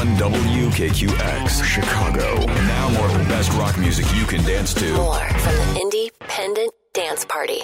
101 WKQX, Chicago. And now more of the best rock music you can dance to. More from the Independent Dance Party.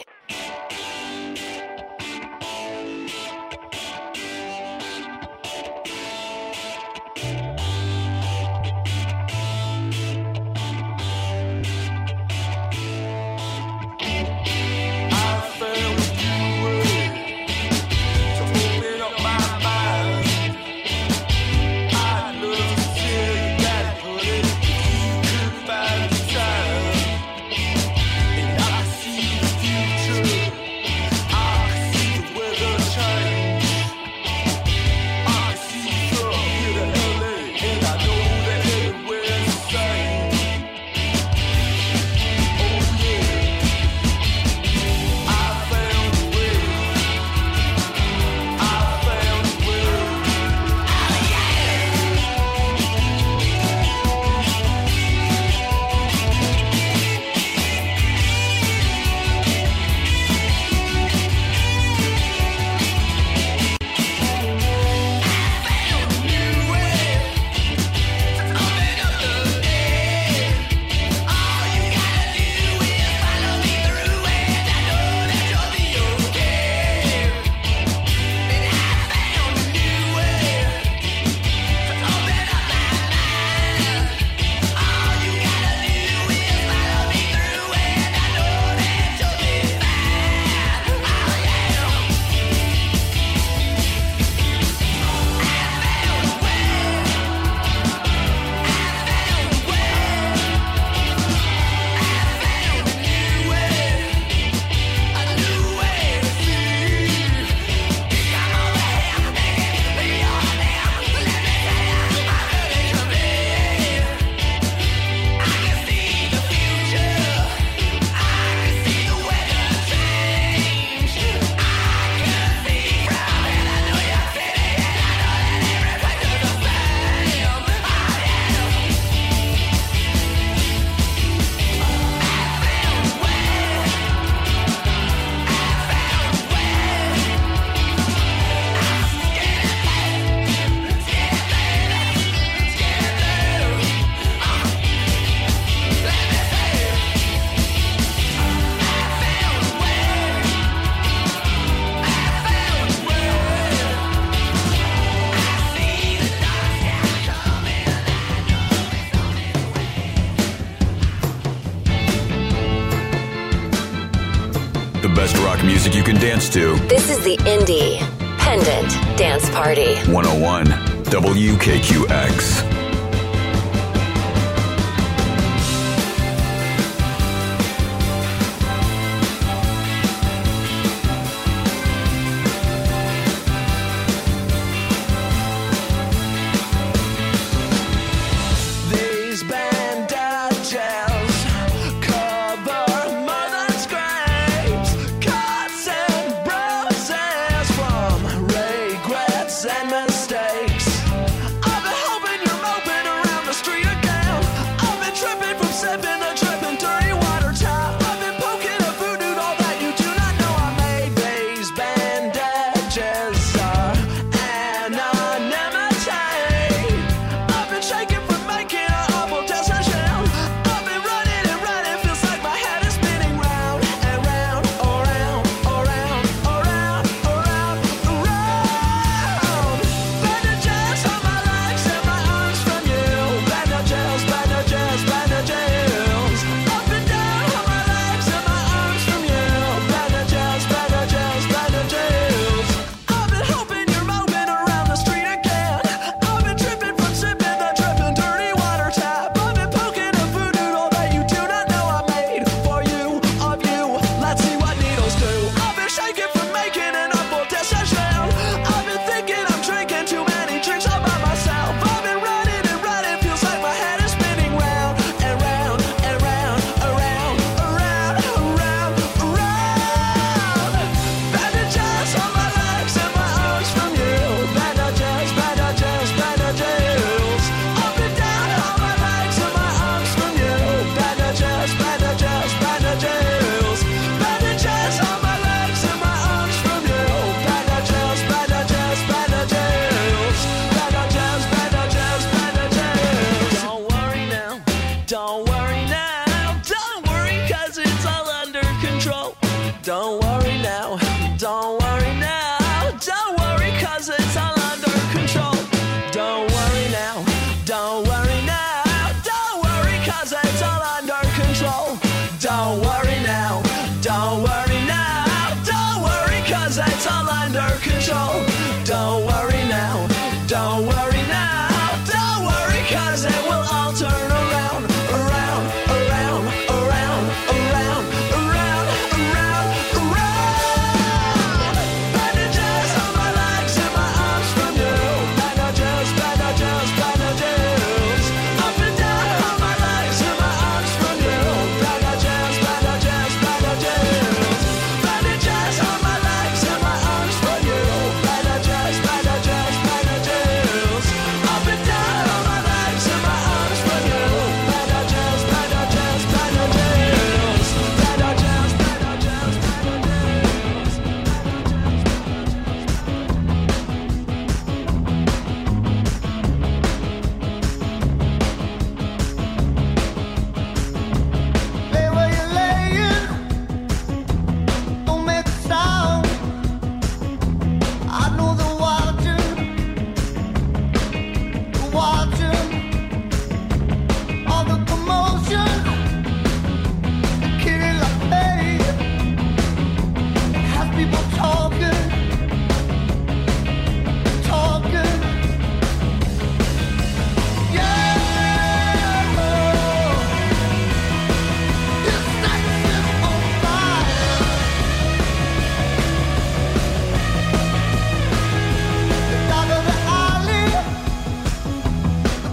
Best rock music you can dance to. This is the Independent Dance Party. 101 WKQX. And mistakes. I've been hoping you're Don't worry now, don't worry, 'cause it will all turn around, around, around, around, around, around, around, around. Bandages on my legs and my arms from you. Bandages, bandages, bandages. Up and down on my legs and my arms from you. Bandages, bandages, bandages. Bandages on my legs and my arms from you. Bandages, bandages, bandages. Up and down on my legs and my arms from you. Bandages, bandages, bandages. Bandages, bandages, Lay where you're laying, don't make a sound. I know they're watching all the commotion. The killing like pain has people talking. Yeah, it's setting on fire. The dark of the alley,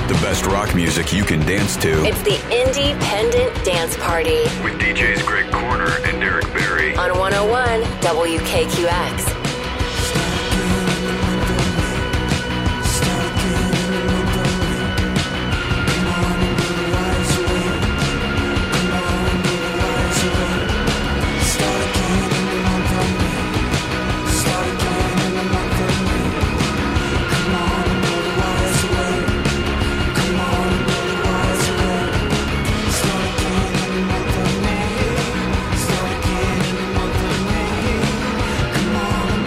The best rock music you can dance to. It's the Independent Dance Party With DJs Greg Corner and Derek Berry. on 101 WKQX. Come on.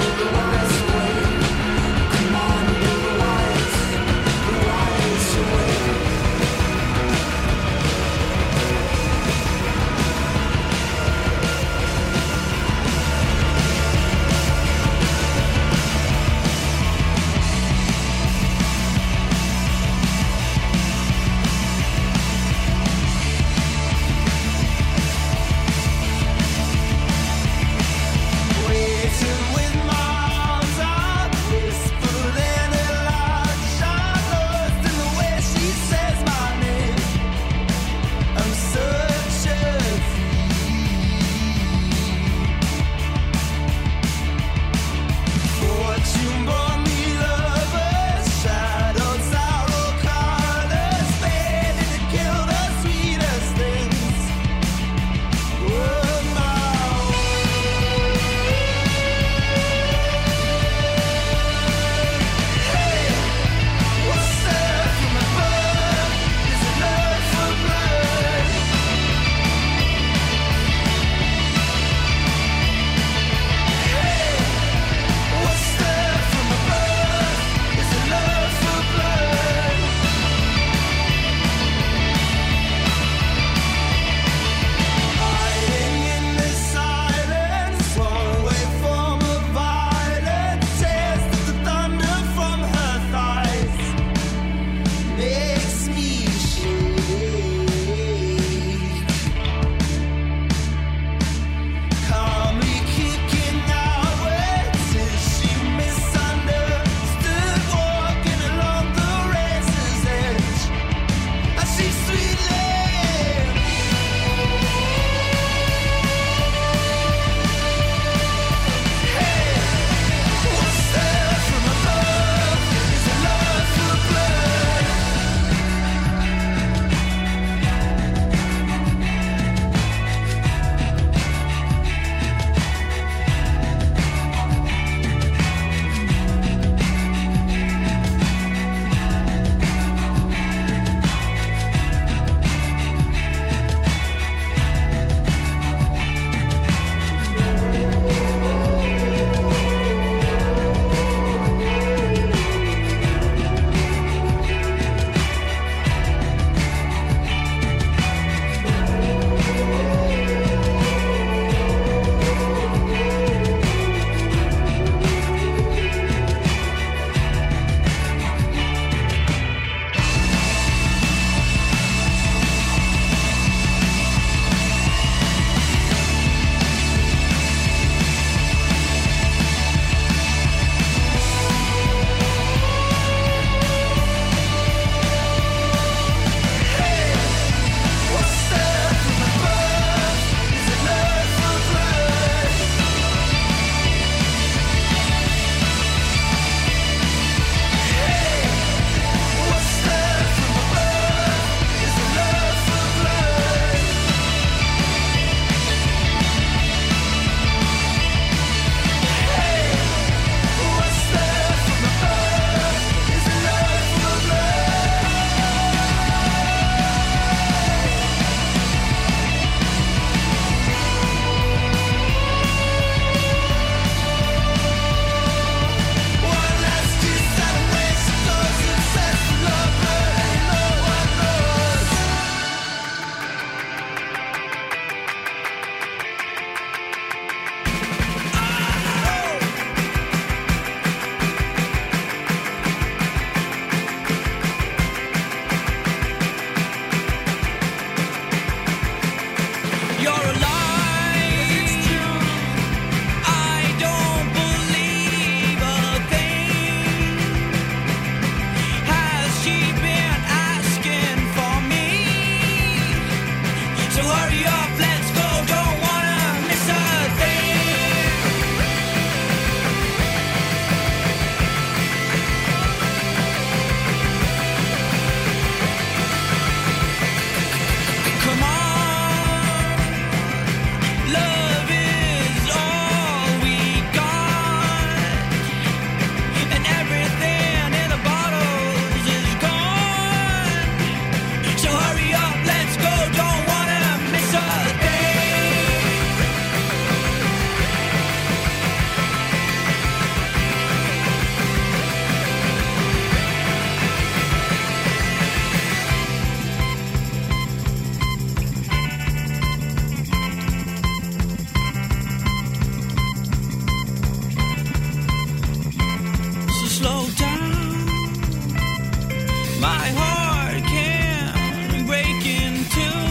My heart can break in two.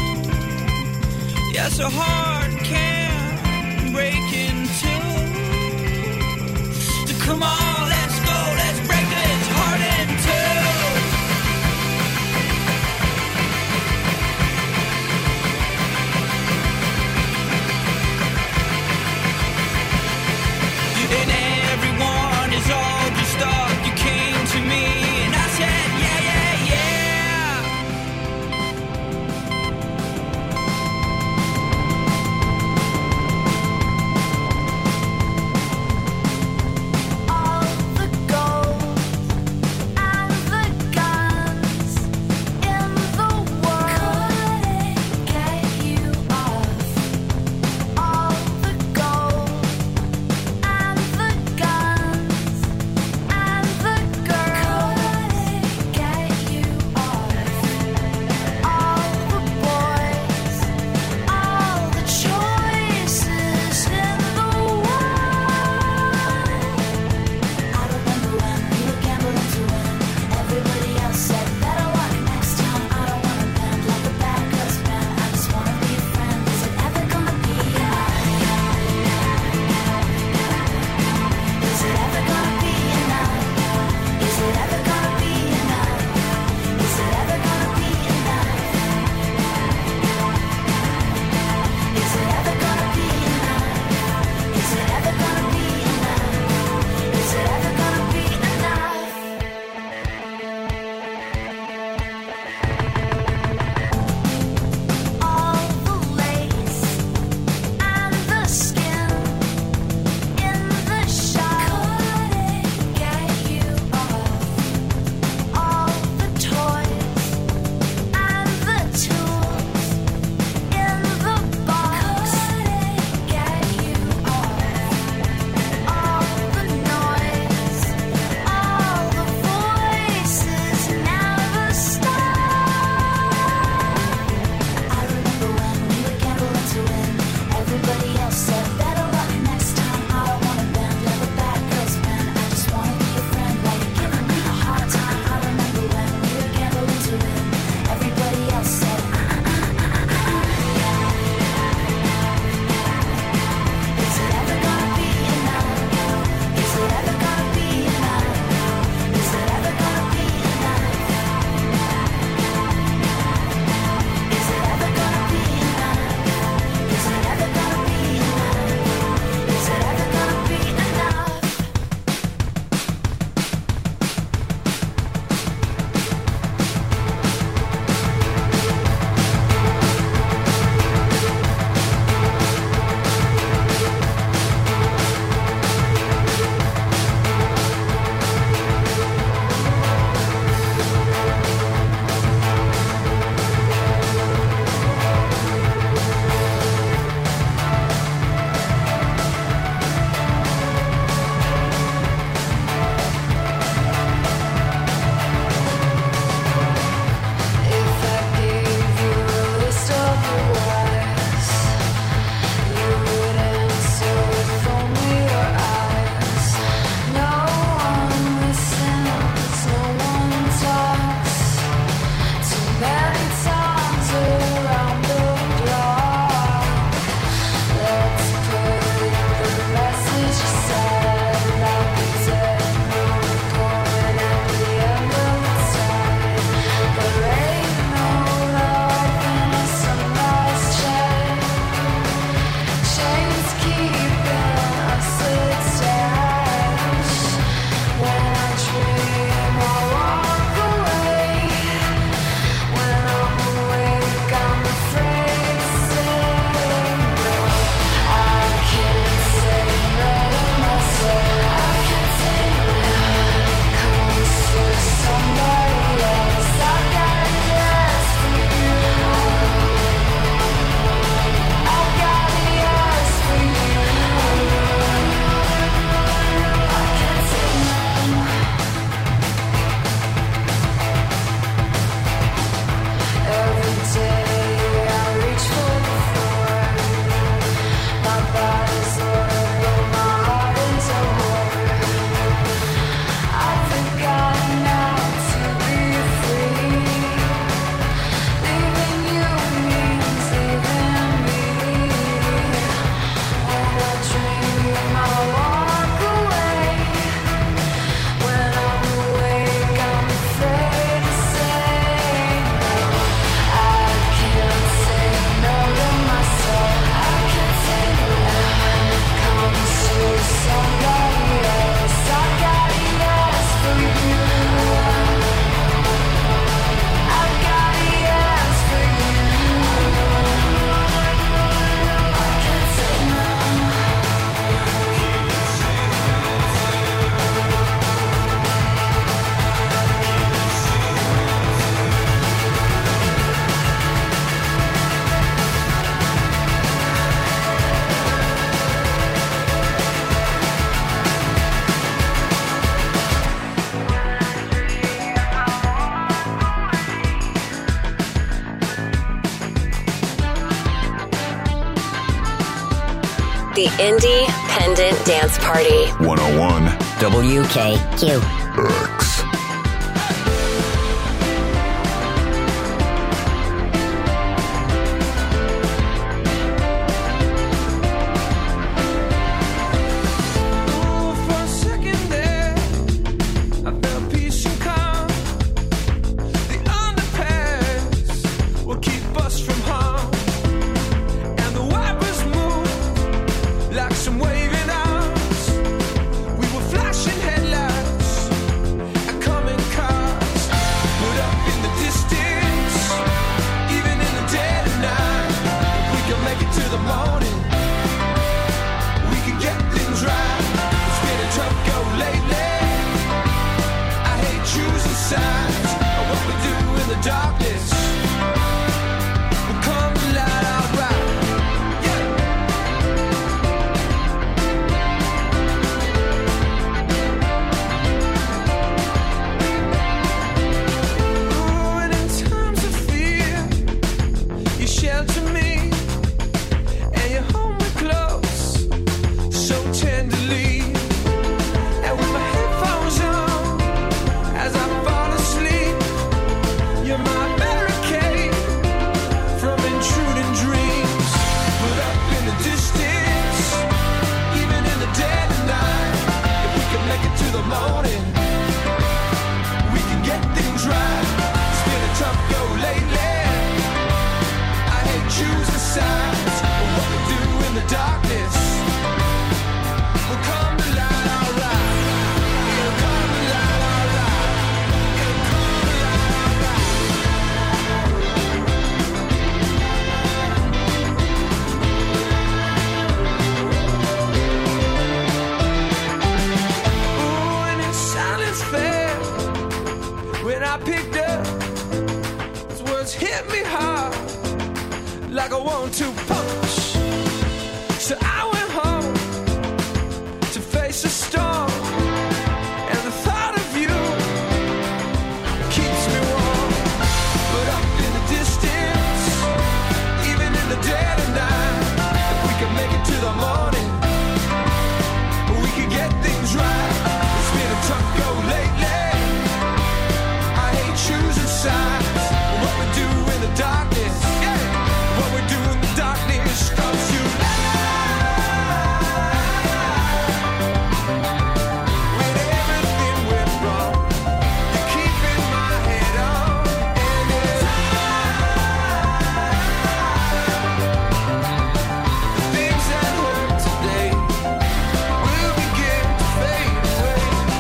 Yes, a heart can break in two. So come on, let's go, let's break this heart in two. And everyone is all just up. You came to me and I said, yeah, yeah, yeah. The Independent Dance Party. 101 WKQ. X. For a second there, I felt peace and calm. The underpass will keep us from harm, and the wipers move like some waving arms. We were flashing headlights and coming cars, put up in the distance, even in the dead of night. We can make it to the morning. We can get things right. It's been a tough go lately. I hate choosing sides of what we do in the darkness. We'll come to light outright. Yeah. Oh, and in times of fear, you shelter me and you hold me close so tenderly, and with my headphones on as I fall asleep, you're my barricade from intruding dreams. Put up in the distance, even in the dead of night. If we can make it to the morning, we can get things right. It's been a tough go lately. I hate choosing sides of what we do in the darkness. We'll come to light alright. It'll come to light alright. It'll come to light alright. Ooh, and in silence fell when I picked up. Those words hit me hard like a 1-2 punch. So I went home to face a storm, and the thought of you keeps me warm. But up in the distance, even in the dead of night, if we can make it to the morning, we can get things right. It's been a tough go lately. I hate choosing sides. What we do in the darkness, yeah. What we do in the darkness comes you when everything went wrong. You're keeping my head on, and the things that hurt today will begin to fade away.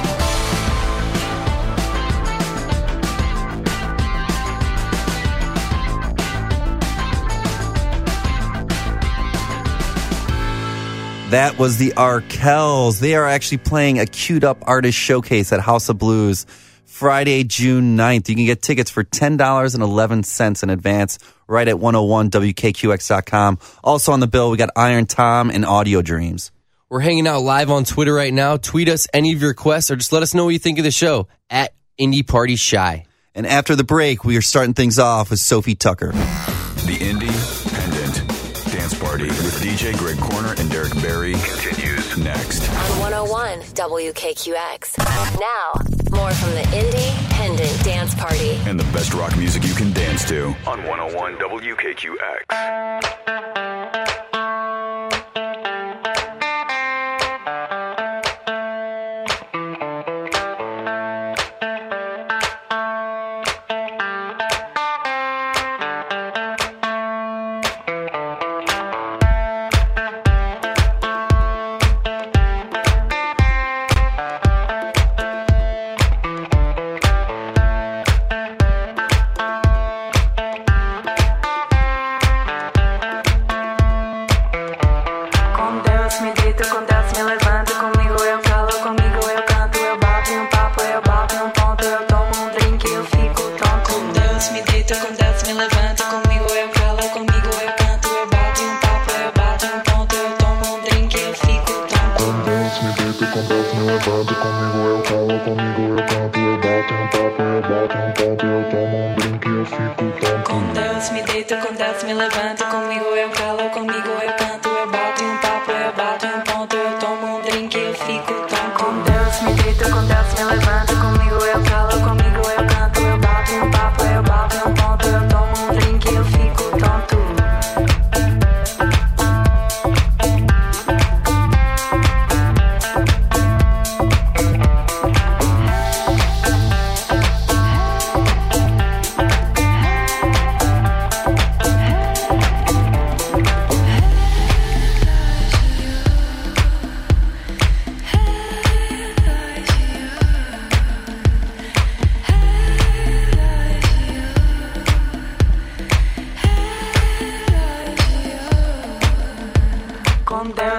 That was the Arkells. They are actually playing a queued up artist showcase at House of Blues Friday, June 9th. You can get tickets for $10.11 in advance right at 101WKQX.com. Also on the bill, we got Iron Tom and Audio Dreams. We're hanging out live on Twitter right now. Tweet us any of your requests or just let us know what you think of the show at Indie Party Shy. And after the break, we are starting things off with Sophie Tucker. The Independent Dance Party with DJ Greg Corner and Derek Barry continues next. On 101 WKQX. Now, more from the Independent Dance Party. And the best rock music you can dance to on 101 WKQX. Com Deus me deito, com Deus me levanto, comigo eu calo, comigo eu canto, eu bato em um papo, eu bato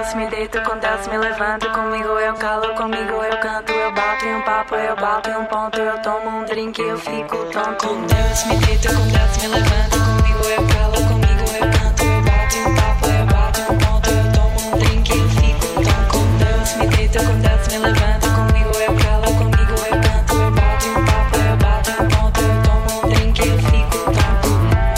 Deus, me deito com Deus, me levanto. Comigo eu calo, comigo eu canto. Eu bato em um papo, eu bato em um ponto. Eu tomo um drink, eu fico tonto. Com Deus, me deito com Deus, me levanto. Comigo eu calo, comigo eu canto. Eu bato em um papo, eu bato em um ponto. Eu tomo um drink, eu fico tonto. Com Deus, me deito com Deus, me levanto. Comigo eu calo, comigo eu canto. Eu bato em um papo, eu bato em um ponto. Eu tomo um drink, eu fico tonto.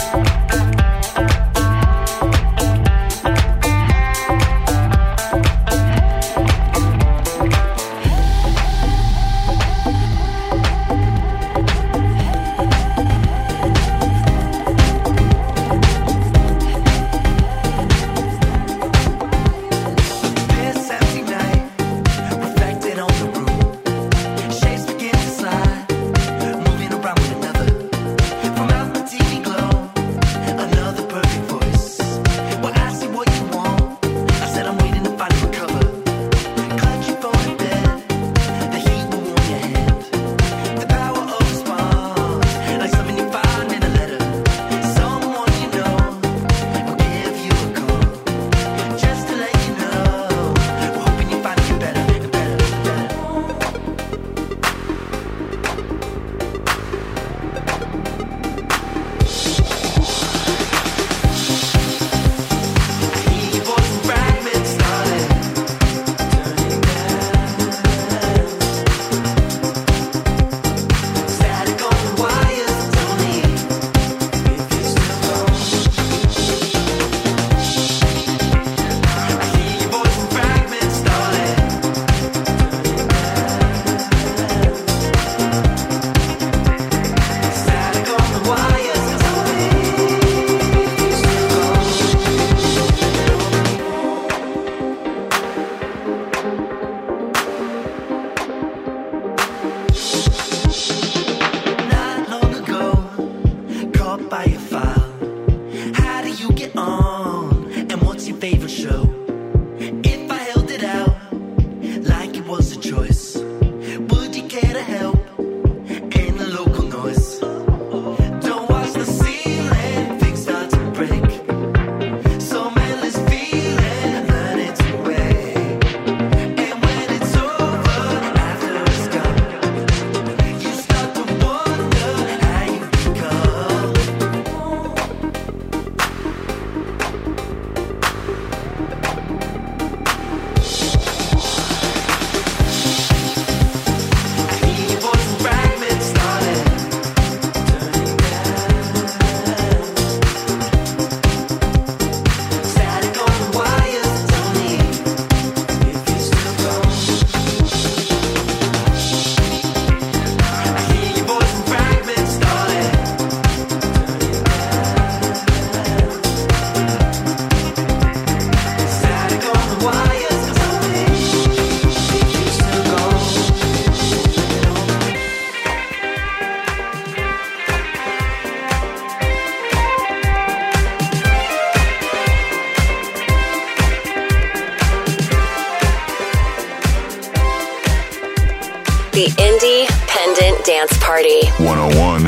The Independent Dance Party. 101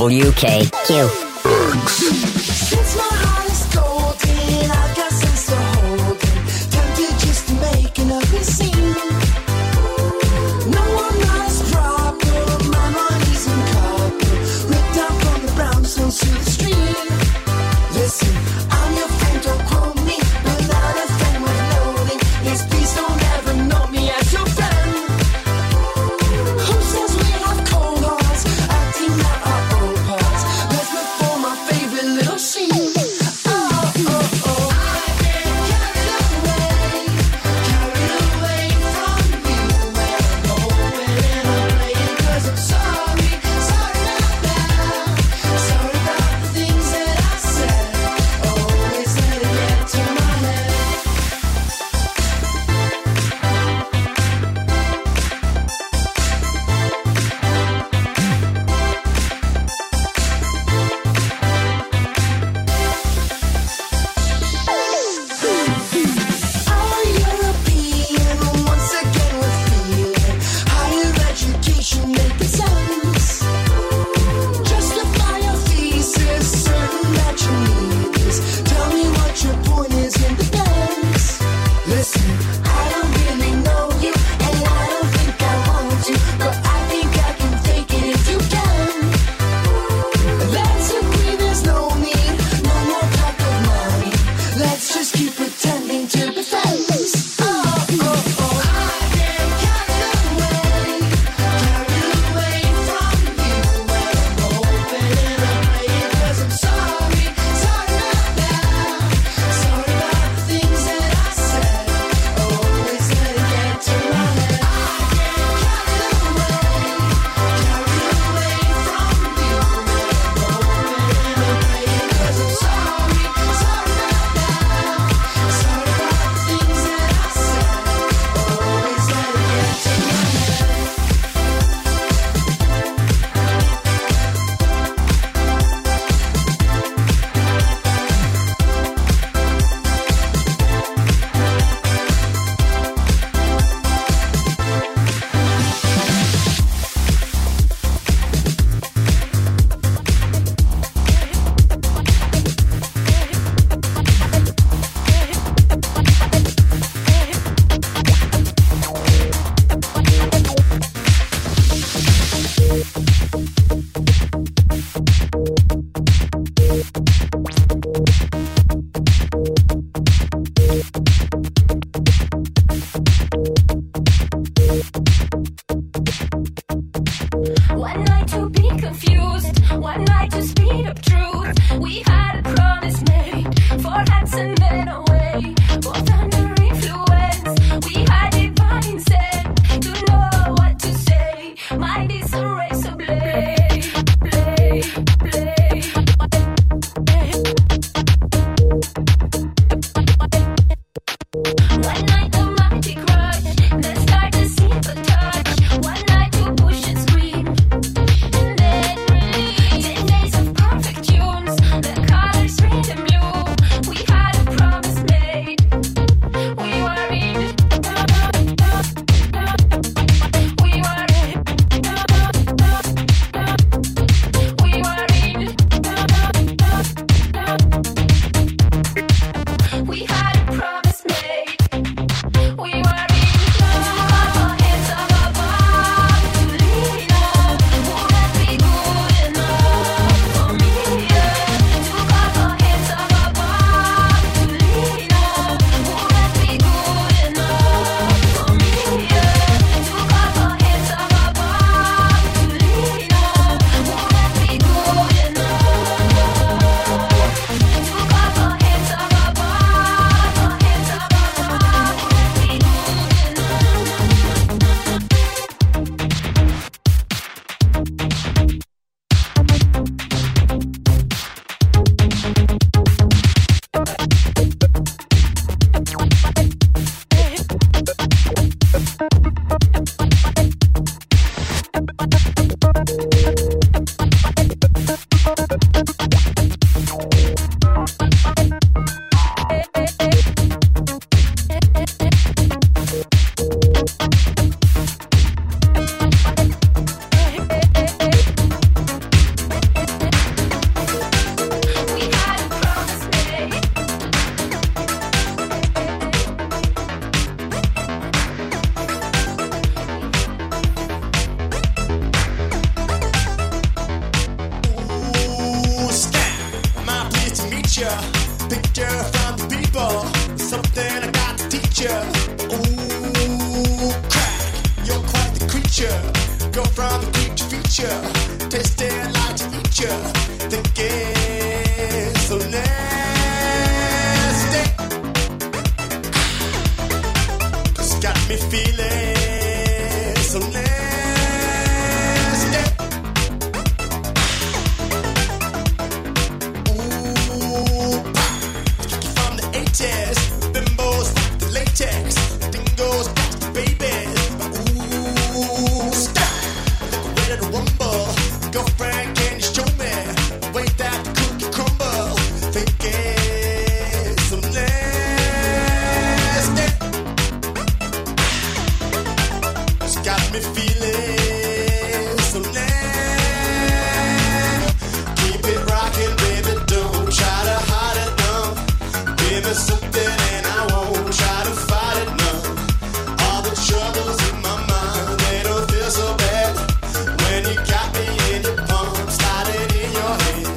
WKQ. Since my heart is golden, I've got sense to hold it. Tempted just to make an ugly scene. No, I'm not as proper. My money's in copper. Ripped out from the brownstones to the street. Listen, I'm your friend, don't quote me. But not a friend with loading. Yes, please don't ever know me as your friend. Who says we have cold hearts? Acting out our old parts. Let's look for my favorite little you, tasting like to eat you. Thinking so nasty. 'Cause got me feeling so nasty. Ooh, from the 80s, bimbos rock the latex, dingoes got the babies. Ooh, stop, look ready to rumble. Girlfriend, can you show me the way that the cookie crumble? Thinking so nasty. It's got me feeling so nasty. Keep it rocking, baby, don't try to hide it, no. Give me something and I won't try to fight it, no. All the troubles in my mind, they don't feel so bad. When you got me in your palm, sliding in your hand.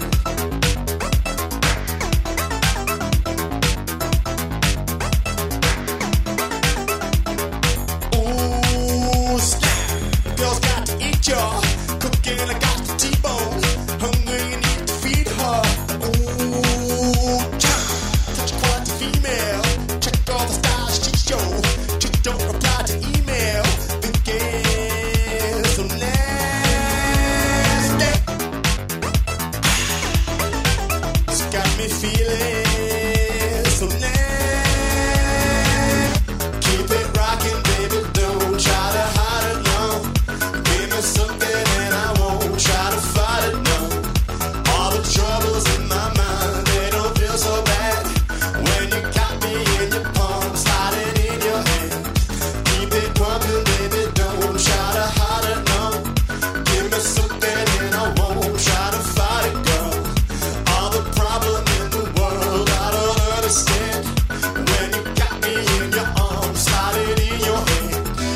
Ooh, snap, girls got to eat ya. Cooking, I got the T-bone. Hungry, you need to feed her. Ooh, chop, touch quite the female. Check all the styles she show. Just don't reply to email. Thinking so nasty. It's got me feeling so nasty. Keep it rocking, baby, don't try to hide it, no. Give me something and I won't try to fight it, no. All the troubles in my mind, they don't feel so bad. When you got me in your palm, sliding in your hand. Keep it pumping, baby, don't try to hide it, no. Give me something and I won't try to fight it, girl. All the problem in the world, I don't understand. When you got me in your arms, sliding in your hand.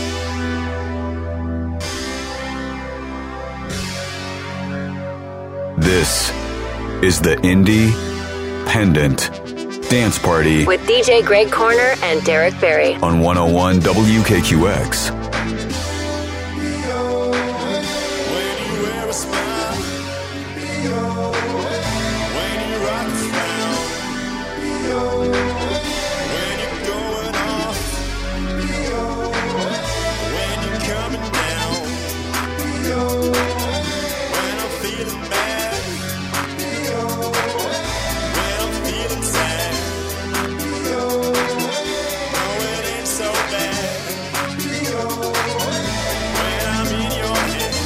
This is the Independent Dance Party With DJ Greg Corner and Derek Barry. on 101 WKQX. When you wear a smile, when you rock the frown, when you're going off, when you're coming down, when I'm feeling bad, when I'm feeling sad. No, it ain't so bad. When I'm in your head.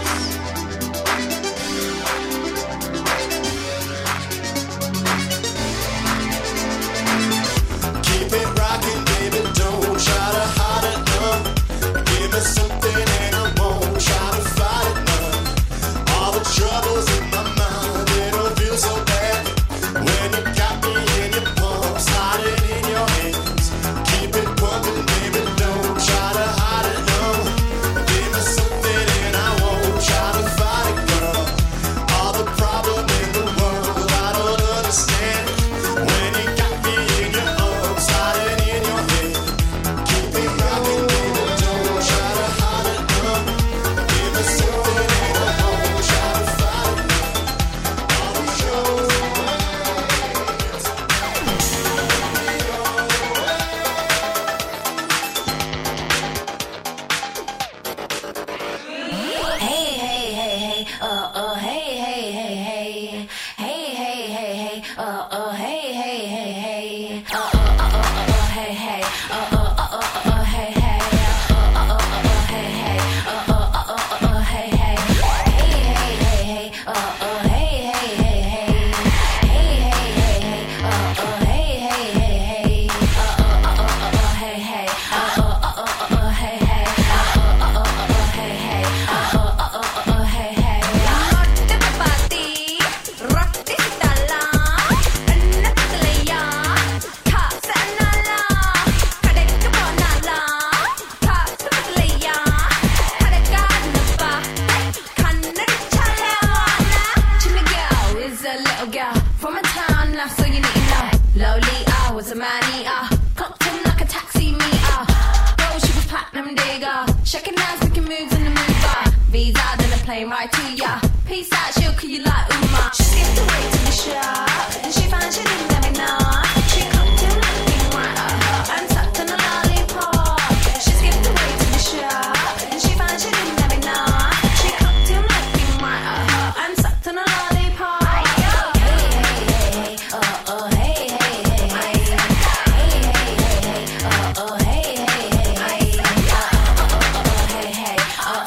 Keep it rocking, baby, don't try to hide it, no. Give me something and I won't try to fight it, no. All the troubles in my mind, they don't feel so bad. When you got me in your palm, sliding in your hands. Keep it pumping, baby, don't try to hide it, no. Give me something and I won't try to fight it, girl. All the problem in the world, I don't understand. When you got me in your arms, sliding in your hand. Keep it rocking, baby, don't try to hide it, no. Give me something and I won't try to fight it, no. All the troubles in my Hey, hey, hey, hey, hey, hey, hey, hey, hey, hey, hey, hey, hey, hey, hey, hey, hey, hey, hey, hey, came right to ya. Peace out, she'll kill you like Uma. She skipped away to the shop, and she found she didn't let me know. She cooked him looking right at her and sucked on a lollipop. She skipped away to the shop, and she found she didn't let me know. She cooked him looking right at her and sucked on a lollipop. Hey, hey, hey, oh, oh, hey, hey, hey, hey, hey, hey, oh, oh, hey, hey, hey, hey, hey, hey,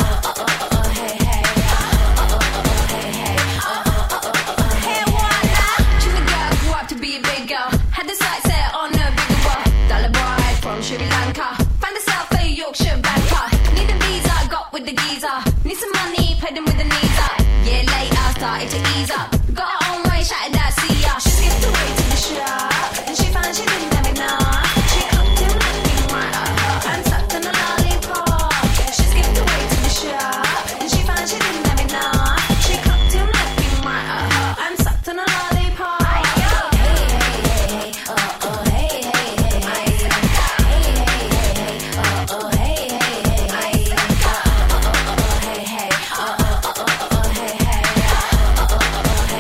hey, voila! She's a girl, grew up to be a big girl. Had the sights set on a bigger wall. Dollar boy from Sri Lanka. Found herself a Yorkshire banker. Need a visa, got with the geezer. Need some money, paid them with the knees up. Year later, started to ease up. Got her own way, shouted out, see ya. She skipped away to the shop, and she found she didn't let me know. She cooked him looking right at her and sucked on a lollipop. She skipped away to the shop, and she found she didn't let me know. She cooked him looking right at her and sucked on a lollipop. Hey, hey, hey, oh, oh, hey, hey, hey, hey, hey, hey, oh, oh, hey, hey, hey, hey, oh, oh, hey, hey, oh, oh, hey, hey, oh, oh, hey, hey, oh, oh, hey,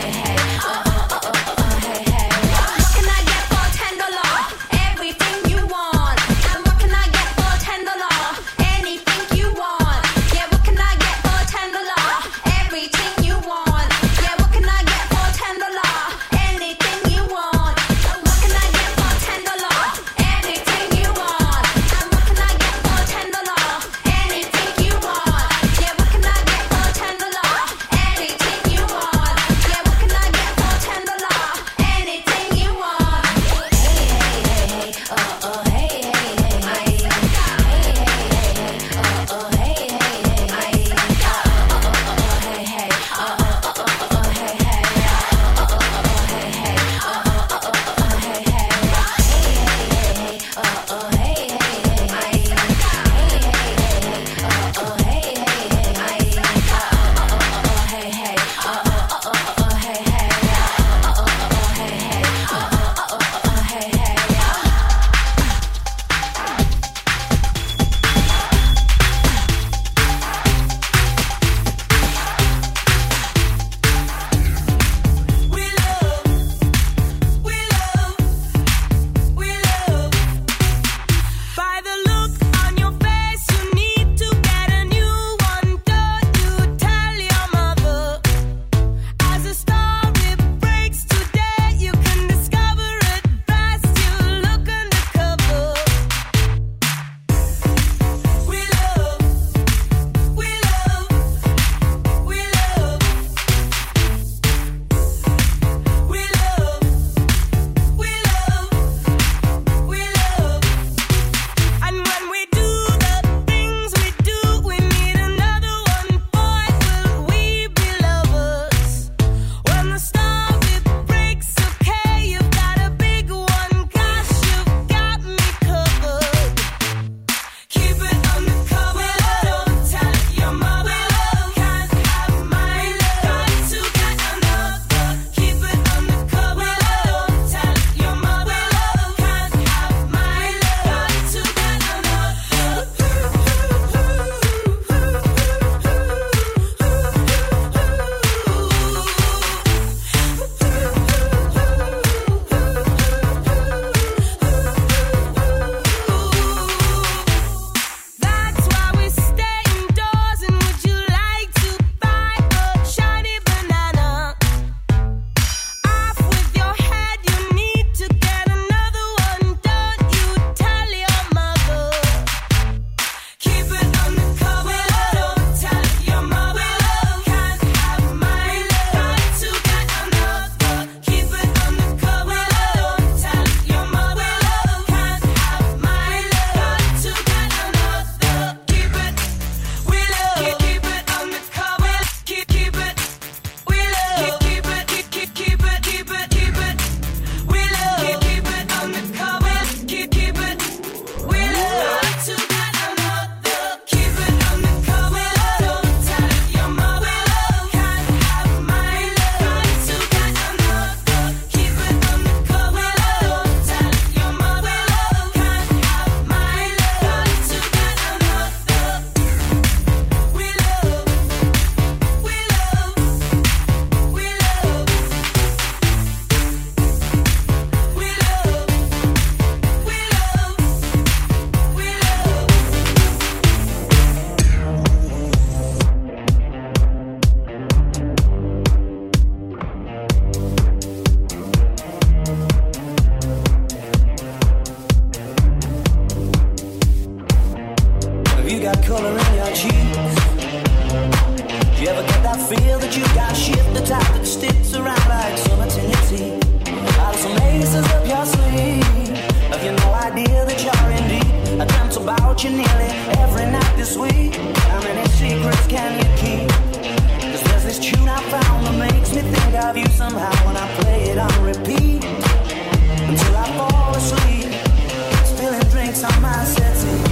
somehow when I play it on repeat until I fall asleep, spilling drinks on my settee.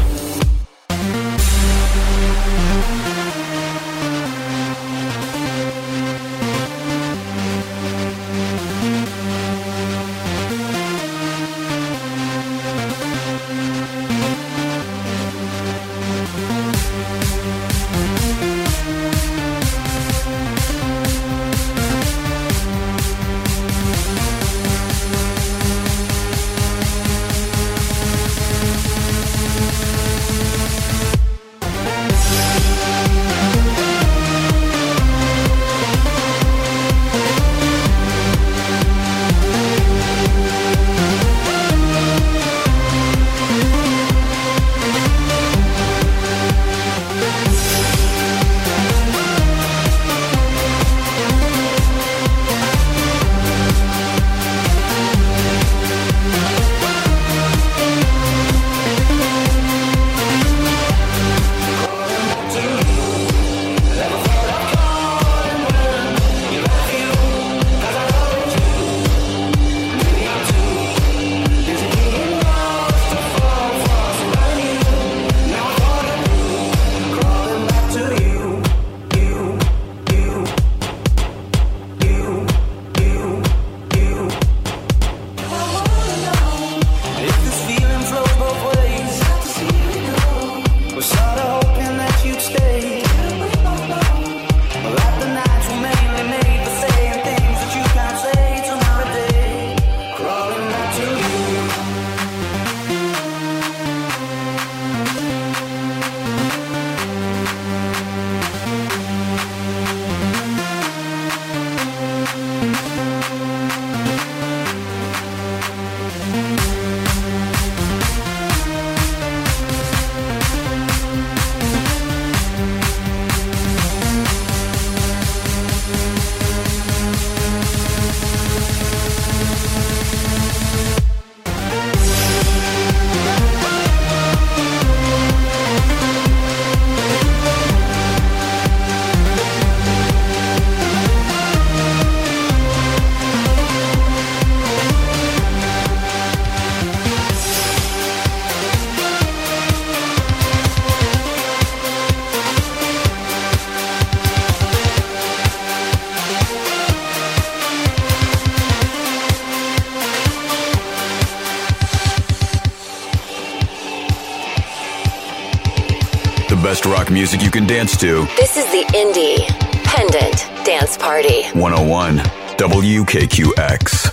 Best rock music you can dance to. This is the Independent Dance Party. 101 WKQX.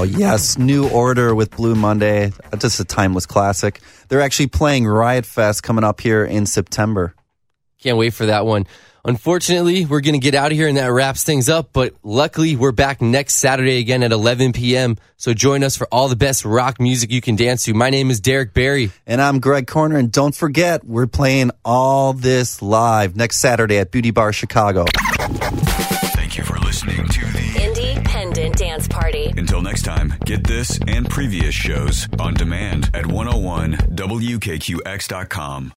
Yes, New Order with Blue Monday. Just a timeless classic. They're actually playing Riot Fest coming up here in September. Can't wait for that one. Unfortunately, we're going to get out of here and that wraps things up, but luckily we're back next Saturday again at 11 p.m. So join us for all the best rock music you can dance to. My name is Derek Barry. And I'm Greg Corner, and don't forget, we're playing all this live next Saturday at Beauty Bar Chicago. Thank you for listening to the Independent Dance Party. Until next time, get this and previous shows on demand at 101wkqx.com.